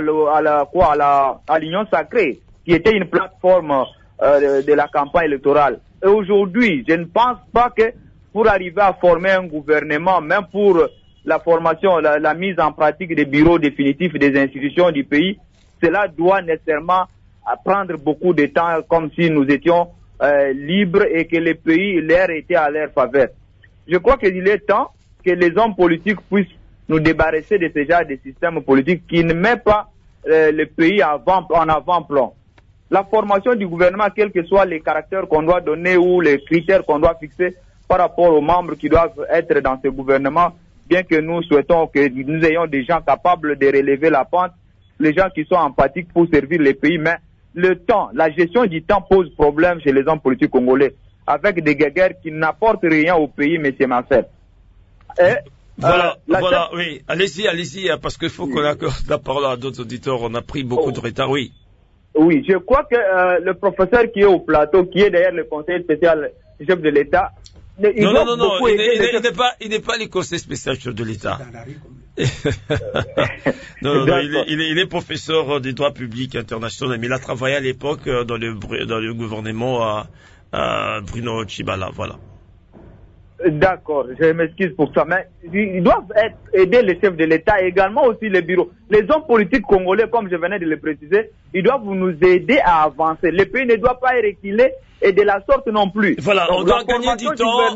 l'Union Sacrée, qui était une plateforme de la campagne électorale. Et aujourd'hui, je ne pense pas que pour arriver à former un gouvernement, même pour la formation, la mise en pratique des bureaux définitifs des institutions du pays, cela doit nécessairement prendre beaucoup de temps, comme si nous étions libres et que le pays, l'air était à leur faveur. Je crois qu'il est temps que les hommes politiques puissent nous débarrasser de ce genre de système politique qui ne met pas le pays en avant-plan. La formation du gouvernement, quels que soient les caractères qu'on doit donner ou les critères qu'on doit fixer par rapport aux membres qui doivent être dans ce gouvernement, bien que nous souhaitons que nous ayons des gens capables de relever la pente, les gens qui sont empathiques pour servir les pays, mais le temps, la gestion du temps pose problème chez les hommes politiques congolais, avec des guerres qui n'apportent rien au pays, monsieur Marcel. Oui, allez-y, parce qu'il faut qu'on accorde la parole à d'autres auditeurs, on a pris beaucoup de retard, oui. Oui, je crois que le professeur qui est au plateau, qui est d'ailleurs le conseiller spécial chef de l'État, il n'est pas le conseiller spécial chef de l'État. Il est professeur des droits publics internationaux, mais il a travaillé à l'époque dans le gouvernement à Bruno Tshibala, voilà. D'accord, je m'excuse pour ça, mais ils doivent aider les chefs de l'État et également aussi les bureaux. Les hommes politiques congolais, comme je venais de le préciser, ils doivent nous aider à avancer. Le pays ne doit pas reculer et de la sorte non plus. Voilà, donc, on doit gagner du temps,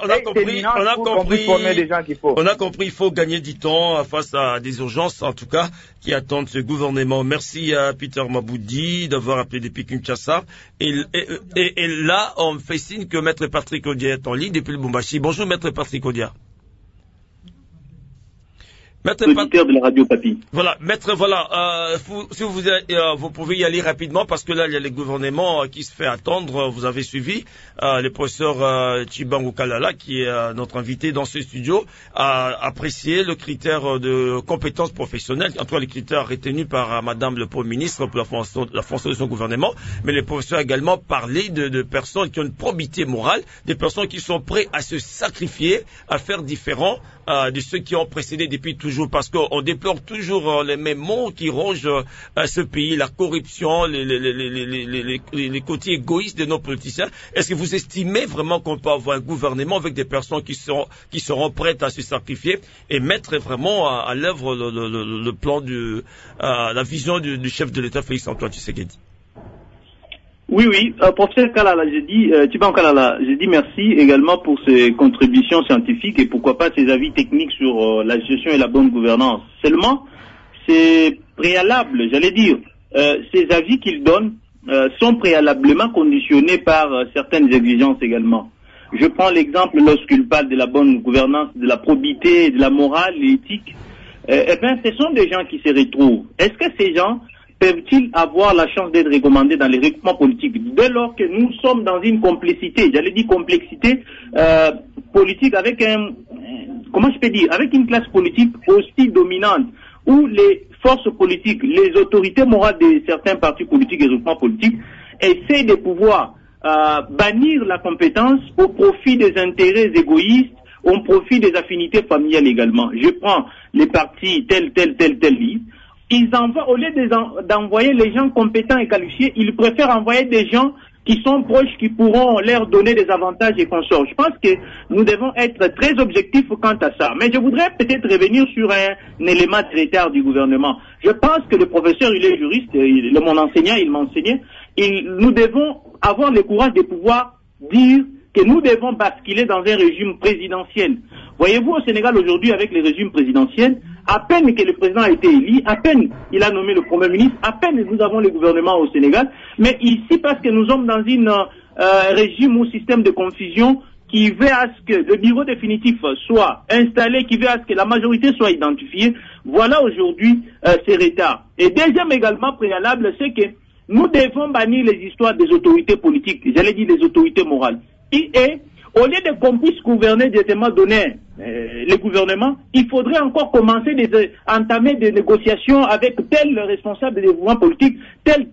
on a compris, il faut gagner du temps face à des urgences, en tout cas, qui attendent ce gouvernement. Merci à Peter Maboudi d'avoir appelé depuis Kinshasa. Et là, on me fait signe que Maître Patrick Odia est en ligne depuis le Lubumbashi. Bonjour Maître Patrick Odia. Auditeur de la Radio Okapi. Voilà, maître, si vous pouvez y aller rapidement parce que là, il y a le gouvernement qui se fait attendre. Vous avez suivi le professeur Chibango Kalala, qui est notre invité dans ce studio, a apprécié le critère de compétence professionnelle, en tout cas les critères retenus par Madame le Premier ministre pour la fonction de son gouvernement. Mais le professeur a également parlé de personnes qui ont une probité morale, des personnes qui sont prêtes à se sacrifier, à faire différent de ceux qui ont précédé depuis toujours, parce qu'on déplore toujours les mêmes mots qui rongent ce pays, la corruption, les côtés égoïstes de nos politiciens. Est-ce que vous estimez vraiment qu'on peut avoir un gouvernement avec des personnes qui seront prêtes à se sacrifier et mettre vraiment à l'œuvre le plan la vision du chef de l'État, Félix Antoine Tshisekedi? Oui, professeur Kalala, Thiban Kalala, je dis merci également pour ses contributions scientifiques et pourquoi pas ses avis techniques sur la gestion et la bonne gouvernance. Seulement, c'est préalable, j'allais dire, ces avis qu'il donne sont préalablement conditionnés par certaines exigences également. Je prends l'exemple lorsqu'il parle de la bonne gouvernance, de la probité, de la morale, l'éthique. Ce sont des gens qui se retrouvent. Est-ce que ces gens peuvent-ils avoir la chance d'être recommandés dans les regroupements politiques dès lors que nous sommes dans une complexité, complexité politique avec avec une classe politique aussi dominante où les forces politiques, les autorités morales de certains partis politiques et groupements politiques essaient de pouvoir bannir la compétence au profit des intérêts égoïstes, au profit des affinités familiales également. Je prends les partis tel liste. Ils envoient, au lieu d'envoyer les gens compétents et qualifiés, ils préfèrent envoyer des gens qui sont proches, qui pourront leur donner des avantages et consorts. Je pense que nous devons être très objectifs quant à ça. Mais je voudrais peut-être revenir sur un élément très tard du gouvernement. Je pense que le professeur, il est juriste, mon enseignant, il m'enseignait. Nous devons avoir le courage de pouvoir dire que nous devons basculer dans un régime présidentiel. Voyez-vous, au Sénégal aujourd'hui, avec le régime présidentiel, à peine que le président a été élu, à peine il a nommé le Premier ministre, à peine nous avons le gouvernement au Sénégal, mais ici, parce que nous sommes dans un régime ou système de confusion qui veut à ce que le bureau définitif soit installé, qui veut à ce que la majorité soit identifiée, voilà aujourd'hui ces retards. Et deuxième également préalable, c'est que nous devons bannir les histoires des autorités politiques, j'allais dire des autorités morales. Et au lieu de qu'on puisse gouverner directement, donner le gouvernement, il faudrait encore commencer entamer des négociations avec tel responsable des mouvements politiques, tel,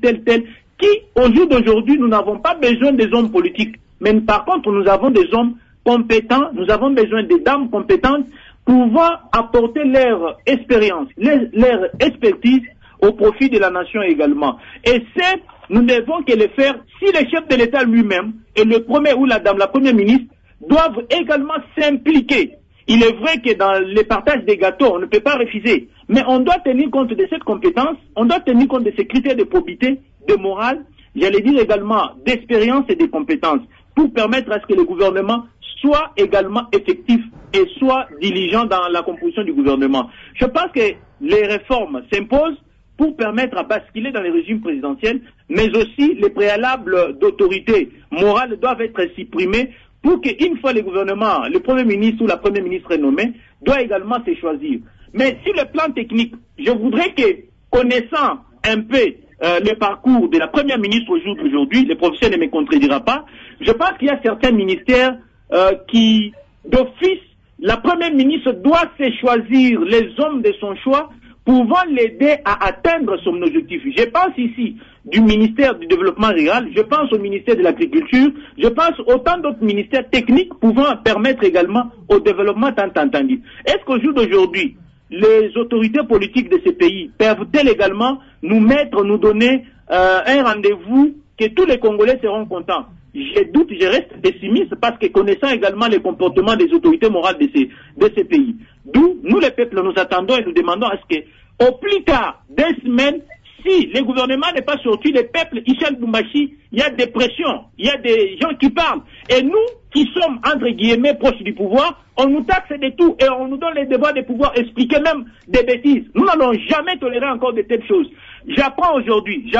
qui, au jour d'aujourd'hui, nous n'avons pas besoin des hommes politiques. Mais par contre, nous avons des hommes compétents, nous avons besoin des dames compétentes pouvant apporter leur expérience, leur expertise au profit de la nation également. Et nous ne devons que le faire si le chef de l'État lui-même et le premier ou la première ministre doivent également s'impliquer. Il est vrai que dans le partage des gâteaux, on ne peut pas refuser, mais on doit tenir compte de cette compétence, on doit tenir compte de ces critères de probité, de morale, j'allais dire également d'expérience et de compétences, pour permettre à ce que le gouvernement soit également effectif et soit diligent dans la composition du gouvernement. Je pense que les réformes s'imposent pour permettre à basculer dans les régimes présidentiels, mais aussi les préalables d'autorité morale doivent être supprimés pour qu'une fois le gouvernement, le Premier ministre ou la Première ministre est nommé, doit également se choisir. Mais sur le plan technique, je voudrais que, connaissant un peu le parcours de la Première ministre au jour d'aujourd'hui, le professeur ne me contredira pas, je pense qu'il y a certains ministères qui, d'office, la Première ministre doit se choisir les hommes de son choix pouvant l'aider à atteindre son objectif. Je pense ici du ministère du Développement rural, je pense au ministère de l'Agriculture, je pense autant d'autres ministères techniques pouvant permettre également au développement tant entendu. Est-ce qu'au jour d'aujourd'hui, les autorités politiques de ces pays peuvent-elles également nous donner un rendez-vous que tous les Congolais seront contents? Je doute, je reste pessimiste parce que connaissant également les comportements des autorités morales de ces pays. D'où nous les peuples nous attendons et nous demandons à ce que, au plus tard, 2 semaines, si le gouvernement n'est pas sorti, les peuples, ici à Lubumbashi, il y a des pressions, il y a des gens qui parlent. Et nous, qui sommes, entre guillemets, proches du pouvoir, on nous taxe de tout et on nous donne les devoirs de pouvoir expliquer même des bêtises. Nous n'allons jamais tolérer encore de telles choses. J'apprends aujourd'hui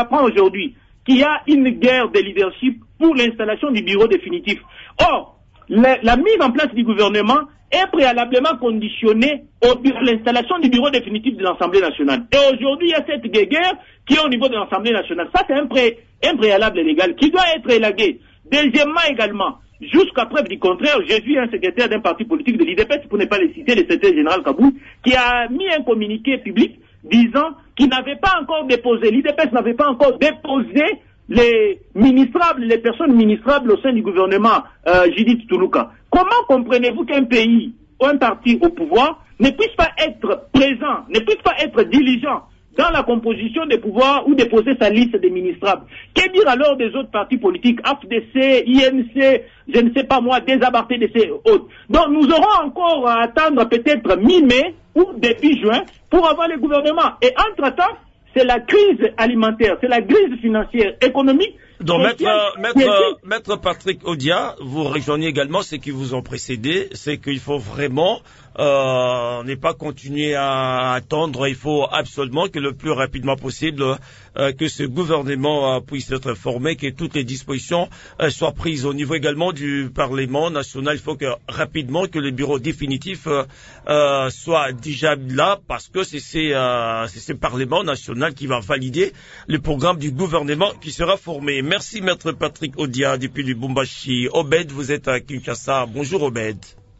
qu'il y a une guerre de leadership pour l'installation du bureau définitif. Or, la mise en place du gouvernement est préalablement conditionnée à l'installation du bureau définitif de l'Assemblée nationale. Et aujourd'hui, il y a cette guerre qui est au niveau de l'Assemblée nationale. Ça, c'est un préalable légal qui doit être élagué. Deuxièmement également, jusqu'à preuve du contraire, j'ai vu un secrétaire d'un parti politique de l'IDPS, pour ne pas le citer, le secrétaire général Kabou, qui a mis un communiqué public disant qu'il n'avait pas encore déposé, l'IDPS n'avait pas encore déposé les ministrables, les personnes ministrables au sein du gouvernement Judith Toulouka. Comment comprenez-vous qu'un pays ou un parti au pouvoir ne puisse pas être présent, ne puisse pas être diligent dans la composition des pouvoirs ou déposer sa liste des ministrables? Que dire alors des autres partis politiques, AFDC, INC, je ne sais pas moi, des ABARTDC autres? Donc nous aurons encore à attendre peut-être mi-mai ou début juin pour avoir le gouvernement. Et entre-temps, c'est la crise alimentaire, c'est la crise financière, économique Donc, Maître Patrick Odia, vous rejoignez également ceux qui vous ont précédé, c'est qu'il faut vraiment n'est pas continuer à attendre, il faut absolument que le plus rapidement possible que ce gouvernement puisse être formé, que toutes les dispositions soient prises au niveau également du Parlement national. Il faut que rapidement que le bureau définitif soit déjà là, parce que c'est ce Parlement national qui va valider le programme du gouvernement qui sera formé. Merci Maître Patrick Odia depuis Lubumbashi. Obed, vous êtes à Kinshasa. Bonjour Obed.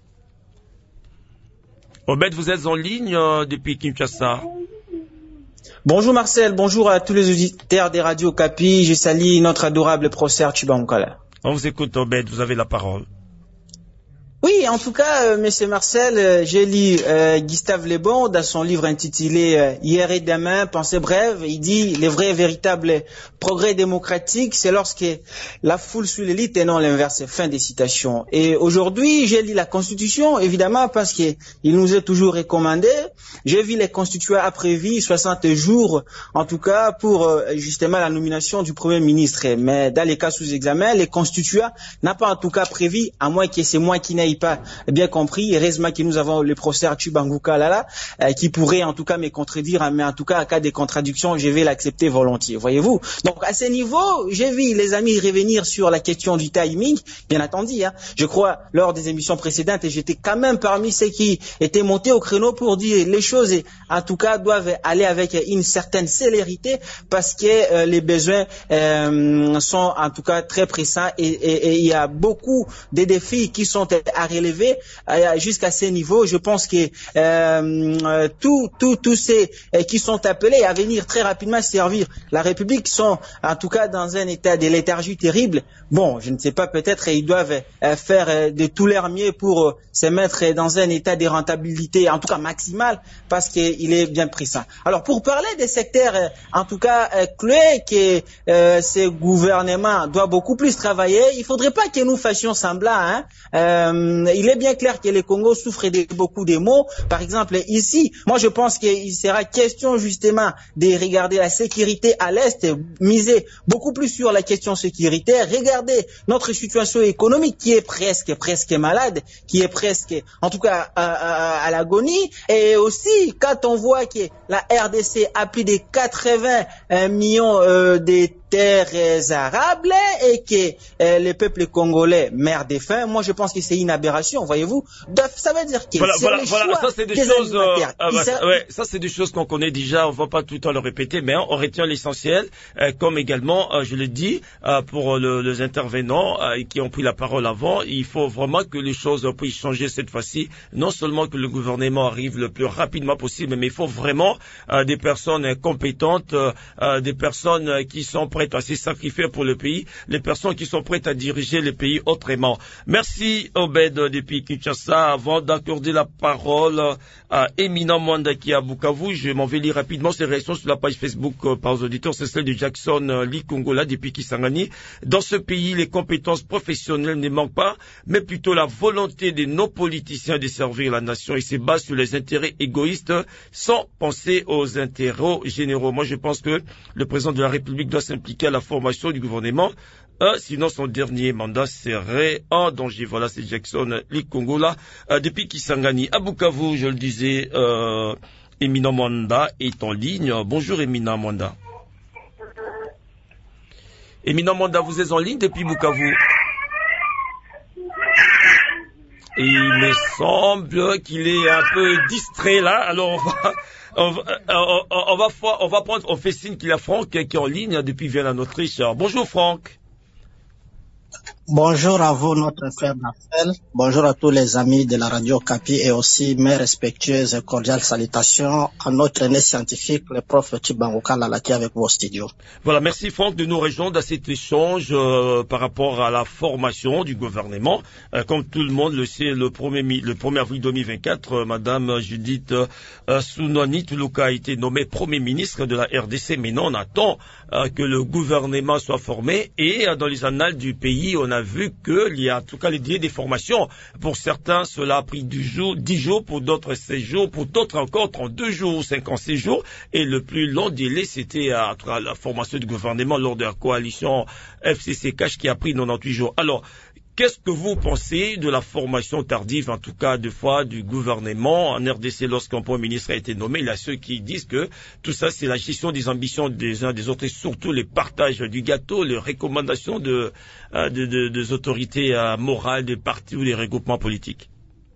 Obed, vous êtes en ligne depuis Kinshasa. Bonjour Marcel, bonjour à tous les auditeurs des radios Capi. Je salue notre adorable professeur Chibankala. On vous écoute Obed, vous avez la parole. Oui, en tout cas, Monsieur Marcel, j'ai lu Gustave Le Bon dans son livre intitulé Hier et demain, pensée brève. Il dit les vrais et véritables progrès démocratiques, c'est lorsque la foule suit l'élite et non l'inverse. Fin des citations. Et aujourd'hui, j'ai lu la Constitution, évidemment, parce que il nous est toujours recommandé. J'ai vu les constituants a prévu 60 jours, en tout cas, pour justement la nomination du Premier ministre. Mais dans les cas sous examen, les constituants n'ont pas en tout cas prévu, à moins que c'est moi qui n'aille pas bien compris. Heureusement que nous avons le professeur Chibanguka là, qui pourrait en tout cas me contredire, mais en tout cas, en cas de contradiction, je vais l'accepter volontiers, voyez-vous. Donc, à ce niveau, j'ai vu les amis revenir sur la question du timing, bien entendu, hein. Je crois, lors des émissions précédentes, et j'étais quand même parmi ceux qui étaient montés au créneau pour dire les choses, en tout cas, doivent aller avec une certaine célérité, parce que les besoins sont en tout cas très pressants, et il y a beaucoup de défis qui sont à relever jusqu'à ces niveaux. Je pense que tous ceux qui sont appelés à venir très rapidement servir la République sont en tout cas dans un état de léthargie terrible. Bon, je ne sais pas, peut-être ils doivent faire de tout leur mieux pour se mettre dans un état de rentabilité en tout cas maximale, parce qu'il est bien pressant. Alors pour parler des secteurs en tout cas clés que ce gouvernement doit beaucoup plus travailler, il faudrait pas que nous fassions semblant, hein. Il est bien clair que le Congo souffre de beaucoup de maux. Par exemple, ici, moi je pense qu'il sera question justement de regarder la sécurité à l'Est, miser beaucoup plus sur la question sécuritaire, regarder notre situation économique qui est presque malade, qui est presque, en tout cas, à l'agonie. Et aussi, quand on voit que la RDC a plus de 80 millions de terres arables et que le peuple congolais meurt de faim, moi je pense que c'est une aberration, voyez-vous. Ça veut dire que voilà, ça c'est des choses ça c'est des choses qu'on connaît déjà, on va pas tout le temps le répéter, mais on retient l'essentiel, comme également je le dis pour les intervenants qui ont pris la parole avant, il faut vraiment que les choses puissent changer cette fois-ci, non seulement que le gouvernement arrive le plus rapidement possible, mais il faut vraiment des personnes compétentes, des personnes qui sont prêtes à se sacrifier pour le pays, les personnes qui sont prêtes à diriger le pays autrement. Merci Obed depuis Kinshasa. Avant d'accorder la parole à Éminent Mwanda qui est à Bukavu, je m'en vais lire rapidement ses réactions sur la page Facebook par les auditeurs. C'est celle de Jackson Likongola depuis Kisangani. Dans ce pays, les compétences professionnelles ne manquent pas, mais plutôt la volonté de nos politiciens de servir la nation et se base sur les intérêts égoïstes sans penser aux intérêts généraux. Moi, je pense que le président de la République doit s'impliquer à la formation du gouvernement, sinon son dernier mandat serait en danger. Voilà, c'est Jackson Likongola depuis Kisangani. À Bukavu, je le disais, Éminent Mwanda est en ligne. Bonjour Éminent Mwanda. Éminent Mwanda, vous êtes en ligne depuis Bukavu. Et il me semble qu'il est un peu distrait là, alors on fait signe qu'il y a Franck qui est en ligne depuis Vienne en Autriche. Bonjour Franck. Bonjour à vous, notre frère Marcel. Bonjour à tous les amis de la radio Capi et aussi mes respectueuses et cordiales salutations à notre aîné scientifique, le prof Chibanguka Lalaki avec vos studios. Voilà, merci Franck de nous rejoindre à cet échange par rapport à la formation du gouvernement. Comme tout le monde le sait, le 1er avril 2024, Madame Judith Sunnani Tuluka a été nommée Premier ministre de la RDC. Maintenant, on attend que le gouvernement soit formé et dans les annales du pays, on a a vu qu'il y a en tout cas les délais des formations. Pour certains, cela a pris 10 jours, pour d'autres 16 jours, pour d'autres encore 32 jours, 56 jours. Et le plus long délai, c'était la formation du gouvernement lors de la coalition FCC-CACH qui a pris 98 jours. Alors, qu'est-ce que vous pensez de la formation tardive, en tout cas deux fois, du gouvernement en RDC lorsqu'un Premier ministre a été nommé? Il y a ceux qui disent que tout ça, c'est la gestion des ambitions des uns des autres et surtout les partages du gâteau, les recommandations des autorités morales, des partis ou des regroupements politiques.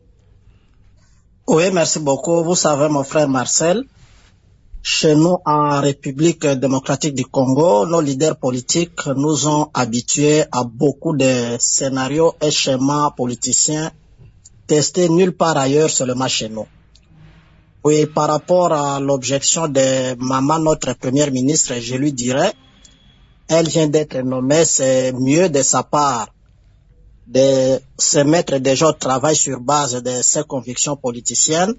Oui, merci beaucoup. Vous savez, mon frère Marcel, chez nous, en République démocratique du Congo, nos leaders politiques nous ont habitués à beaucoup de scénarios et schémas politiciens testés nulle part ailleurs, seulement chez nous. Oui, par rapport à l'objection de maman, notre première ministre, je lui dirais, elle vient d'être nommée, c'est mieux de sa part de se mettre déjà au travail sur base de ses convictions politiciennes,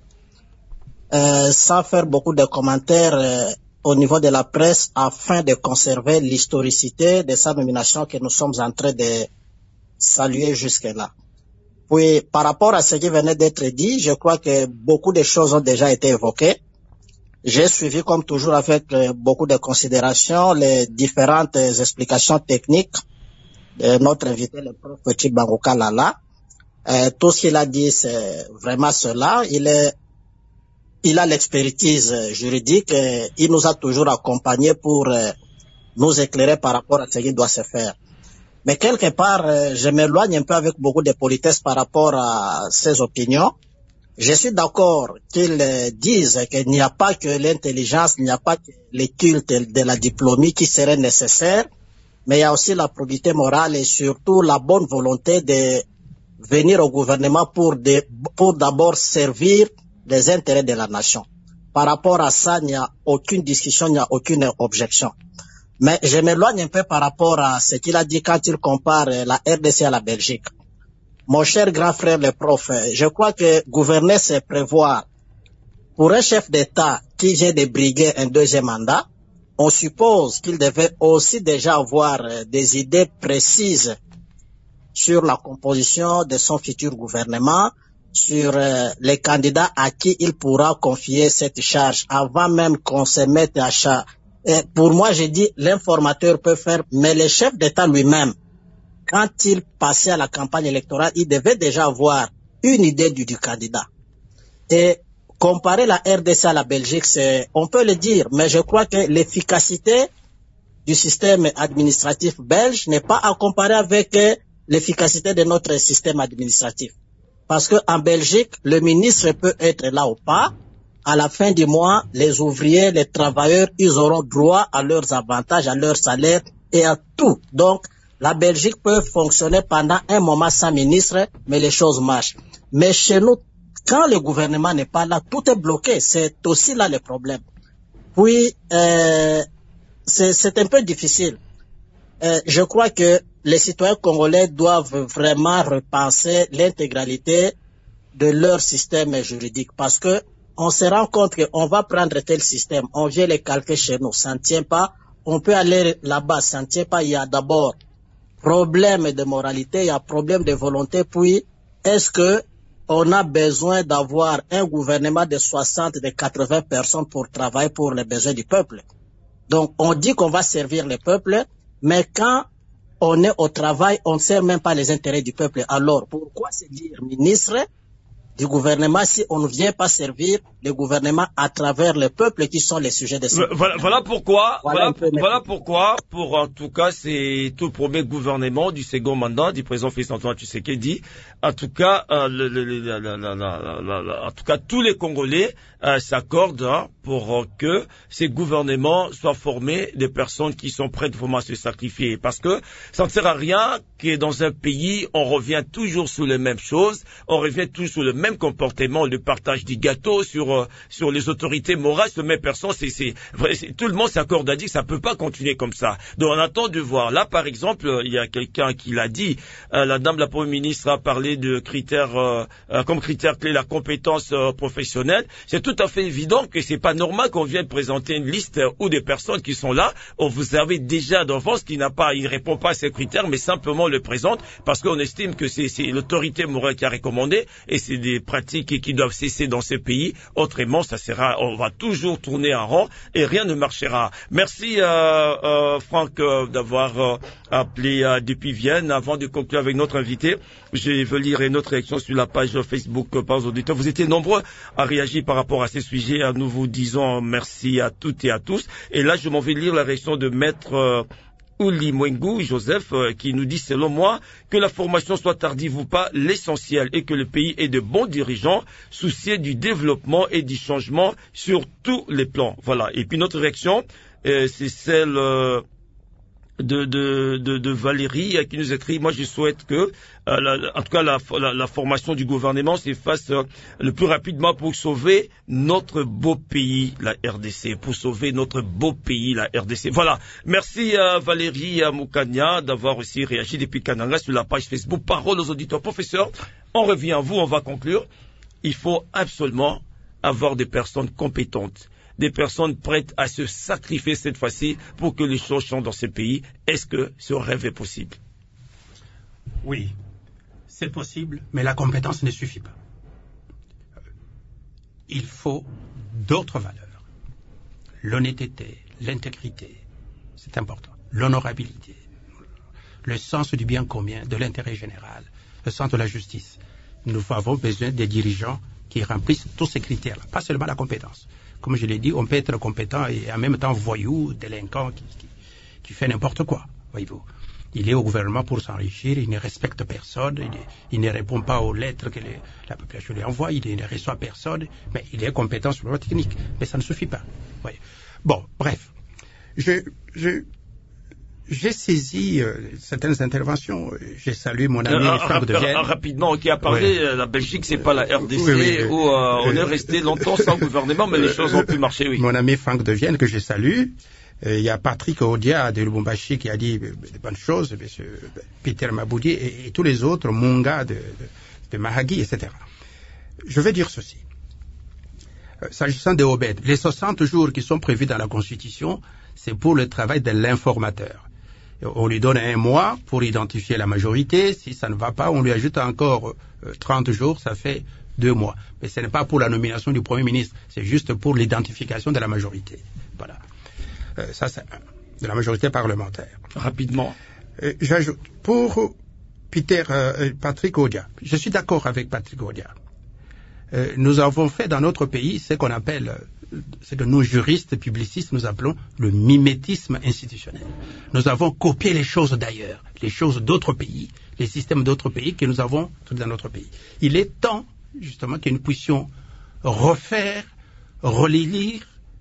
sans faire beaucoup de commentaires au niveau de la presse afin de conserver l'historicité de sa nomination que nous sommes en train de saluer jusque-là. Puis, par rapport à ce qui venait d'être dit, je crois que beaucoup de choses ont déjà été évoquées. J'ai suivi, comme toujours, avec beaucoup de considération, les différentes explications techniques de notre invité, le prof Tshibangou Kalala. Tout ce qu'il a dit, c'est vraiment cela. Il a l'expertise juridique, il nous a toujours accompagnés pour nous éclairer par rapport à ce qui doit se faire. Mais quelque part, je m'éloigne un peu avec beaucoup de politesse par rapport à ses opinions. Je suis d'accord qu'ils disent qu'il n'y a pas que l'intelligence, il n'y a pas que les cultes de la diplômie qui seraient nécessaires, mais il y a aussi la probité morale et surtout la bonne volonté de venir au gouvernement pour d'abord servir les intérêts de la nation. Par rapport à ça, il n'y a aucune discussion, il n'y a aucune objection. Mais je m'éloigne un peu par rapport à ce qu'il a dit quand il compare la RDC à la Belgique. Mon cher grand frère le prof, je crois que gouverner c'est prévoir. Pour un chef d'État qui vient de briguer un deuxième mandat, on suppose qu'il devait aussi déjà avoir des idées précises sur la composition de son futur gouvernement, sur les candidats à qui il pourra confier cette charge avant même qu'on se mette à charge. Pour moi, j'ai dit, l'informateur peut faire, mais le chef d'État lui-même, quand il passait à la campagne électorale, il devait déjà avoir une idée du candidat. Et comparer la RDC à la Belgique, on peut le dire, mais je crois que l'efficacité du système administratif belge n'est pas à comparer avec l'efficacité de notre système administratif. Parce que en Belgique, le ministre peut être là ou pas. À la fin du mois, les ouvriers, les travailleurs, ils auront droit à leurs avantages, à leurs salaires et à tout. Donc, la Belgique peut fonctionner pendant un moment sans ministre, mais les choses marchent. Mais chez nous, quand le gouvernement n'est pas là, tout est bloqué. C'est aussi là le problème. Puis, c'est un peu difficile. Je crois que les citoyens congolais doivent vraiment repenser l'intégralité de leur système juridique parce que on se rend compte qu'on va prendre tel système, on vient les calquer chez nous, ça ne tient pas, on peut aller là-bas, ça ne tient pas, il y a d'abord problème de moralité, il y a problème de volonté, puis est-ce que on a besoin d'avoir un gouvernement de 60, de 80 personnes pour travailler pour les besoins du peuple? Donc on dit qu'on va servir le peuple, mais quand on est au travail, on ne sert même pas les intérêts du peuple. Alors, pourquoi se dire ministre du gouvernement si on ne vient pas servir le gouvernement à travers le peuple qui sont les sujets de ce voilà pourquoi, pour en tout cas, c'est tout le premier gouvernement du second mandat du président Félix-Antoine Tshisekedi. En tout cas, en tout cas, tous les Congolais s'accordent pour que ces gouvernements soient formés de personnes qui sont prêtes vraiment à se sacrifier. Parce que ça ne sert à rien que dans un pays, on revient toujours sur les mêmes choses, on revient toujours sur le même comportement, le partage du gâteau sur les autorités morales, ce même personne, tout le monde s'accorde à dire que ça peut pas continuer comme ça. Donc on attend de voir. Là, par exemple, il y a quelqu'un qui l'a dit, la dame la Première ministre a parlé de critères, comme critère clé la compétence professionnelle. C'est tout à fait évident que c'est pas normal qu'on vienne présenter une liste où des personnes qui sont là, vous savez déjà d'avance qu'il il répond pas à ces critères, mais simplement le présente parce qu'on estime que c'est l'autorité morale qui a recommandé et c'est des pratiques qui doivent cesser dans ces pays. Autrement, on va toujours tourner en rond et rien ne marchera. Merci Franck d'avoir appelé depuis Vienne. Avant de conclure avec notre invité, je veux lire une autre réaction sur la page Facebook par les auditeurs. Vous étiez nombreux à réagir par rapport à ces sujets. Nous vous disons merci à toutes et à tous. Et là, je m'en vais lire la réaction de Maître Ouli Mwengu Joseph qui nous dit, selon moi, que la formation soit tardive ou pas, l'essentiel est que le pays ait de bons dirigeants, souciés du développement et du changement sur tous les plans. Voilà. Et puis notre réaction, c'est celle de Valérie qui nous écrit, moi je souhaite que en tout cas la formation du gouvernement s'efface le plus rapidement pour sauver notre beau pays, la RDC, pour sauver notre beau pays, la RDC. Voilà. Merci à Valérie Moukania d'avoir aussi réagi depuis Kananga sur la page Facebook. Parole aux auditeurs. Professeur, on revient à vous, on va conclure. Il faut absolument avoir des personnes compétentes, des personnes prêtes à se sacrifier cette fois-ci pour que les choses changent dans ce pays. Est-ce que ce rêve est possible? Oui, c'est possible, mais la compétence ne suffit pas. Il faut d'autres valeurs. L'honnêteté, l'intégrité, c'est important. L'honorabilité, le sens du bien commun, de l'intérêt général, le sens de la justice. Nous avons besoin des dirigeants qui remplissent tous ces critères-là, pas seulement la compétence. Comme je l'ai dit, on peut être compétent et en même temps voyou, délinquant, qui fait n'importe quoi, voyez-vous. Il est au gouvernement pour s'enrichir, il ne respecte personne, il ne répond pas aux lettres que la population lui envoie, il ne reçoit personne, mais il est compétent sur le plan technique. Mais ça ne suffit pas. Voyez. Bon, bref. J'ai saisi certaines interventions. J'ai salué mon ami Franck de Vienne. Rapidement, qui a parlé, la Belgique, c'est pas la RDC, où on est resté longtemps sans gouvernement, mais les choses ont pu marcher, oui. Mon ami Franck de Vienne, que je salue. Il y a Patrick Odia de Lubumbashi qui a dit de bonnes choses, M. Peter Maboudi et tous les autres, Munga de Mahagi, etc. Je vais dire ceci. S'agissant de Obed, les 60 jours qui sont prévus dans la Constitution, c'est pour le travail de l'informateur. On lui donne 1 mois pour identifier la majorité. Si ça ne va pas, on lui ajoute encore 30 jours, ça fait 2 mois. Mais ce n'est pas pour la nomination du Premier ministre, c'est juste pour l'identification de la majorité. Voilà. Ça, c'est de la majorité parlementaire. Rapidement. J'ajoute, pour Patrick Odia, je suis d'accord avec Patrick Odia. Nous avons fait dans notre pays ce qu'on appelle, ce que nous juristes publicistes nous appelons le mimétisme institutionnel. Nous avons copié les choses d'ailleurs, les choses d'autres pays, les systèmes d'autres pays que nous avons dans notre pays. Il est temps, justement, que nous puissions refaire, relire,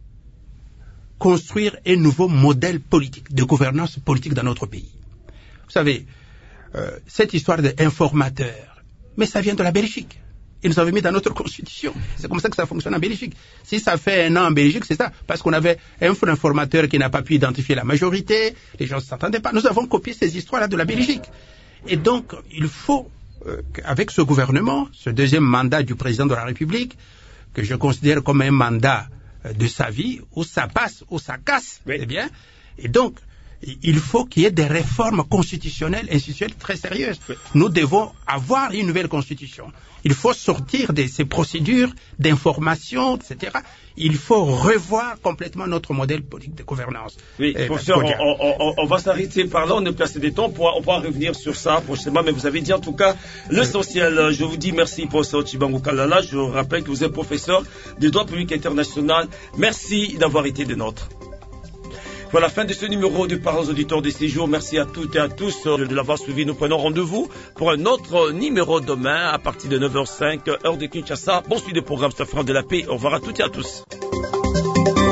construire un nouveau modèle politique, de gouvernance politique dans notre pays. Vous savez, cette histoire d'informateur, mais ça vient de la Belgique. Ils nous avaient mis dans notre constitution. C'est comme ça que ça fonctionne en Belgique. Si ça fait 1 an en Belgique, c'est ça. Parce qu'on avait un informateur qui n'a pas pu identifier la majorité, les gens ne s'entendaient pas. Nous avons copié ces histoires-là de la Belgique. Et donc, il faut, avec ce gouvernement, ce deuxième mandat du président de la République, que je considère comme un mandat de sa vie, où ça passe, où ça casse, oui. Eh bien. Et donc, il faut qu'il y ait des réformes constitutionnelles, institutionnelles très sérieuses. Oui. Nous devons avoir une nouvelle constitution. Il faut sortir de ces procédures d'information, etc. Il faut revoir complètement notre modèle politique de gouvernance. Oui, professeur, on va s'arrêter par là, on est placé des temps, on pourra revenir sur ça prochainement, mais vous avez dit en tout cas l'essentiel. Je vous dis merci, professeur Tshibangou Kalala. Je rappelle que vous êtes professeur de droit public international. Merci d'avoir été des nôtres. Voilà, fin de ce numéro de Paroles auditeurs de séjour. Merci à toutes et à tous de l'avoir suivi. Nous prenons rendez-vous pour un autre numéro demain à partir de 9h05, heure de Kinshasa. Bon suivi de programme, Safran de la paix. Au revoir à toutes et à tous.